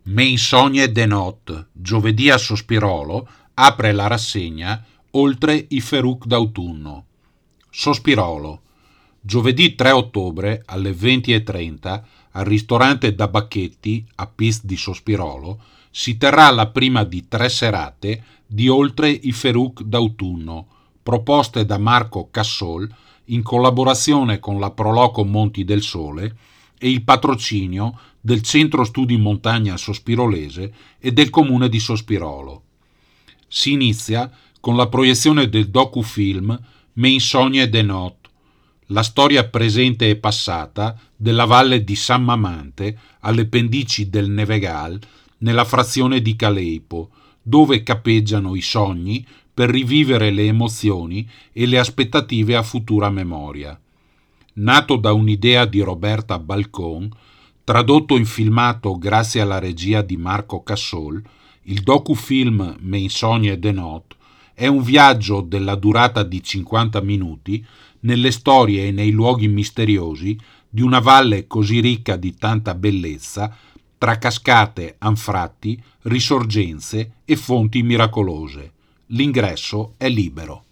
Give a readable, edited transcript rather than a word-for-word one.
Mensogne de Not, giovedì a Sospirolo, apre la rassegna Oltre i Feruc d'autunno. Sospirolo. Giovedì 3 ottobre alle 20:30 al ristorante Da Bacchetti a Pist di Sospirolo si terrà la prima di 3 serate di Oltre i Feruc d'autunno, proposte da Marco Cassol in collaborazione con la Proloco Monti del Sole e il patrocinio del Centro Studi Montagna Sospirolese e del Comune di Sospirolo. Si inizia con la proiezione del docufilm Mensogne de Not, la storia presente e passata della valle di San Mamante alle pendici del Nevegal nella frazione di Caleipo, dove cappeggiano i sogni per rivivere le emozioni e le aspettative a futura memoria. Nato da un'idea di Roberta Balcon, tradotto in filmato grazie alla regia di Marco Cassol, il docufilm Mensogne de Not è un viaggio della durata di 50 minuti nelle storie e nei luoghi misteriosi di una valle così ricca di tanta bellezza, tra cascate, anfratti, risorgenze e fonti miracolose. L'ingresso è libero.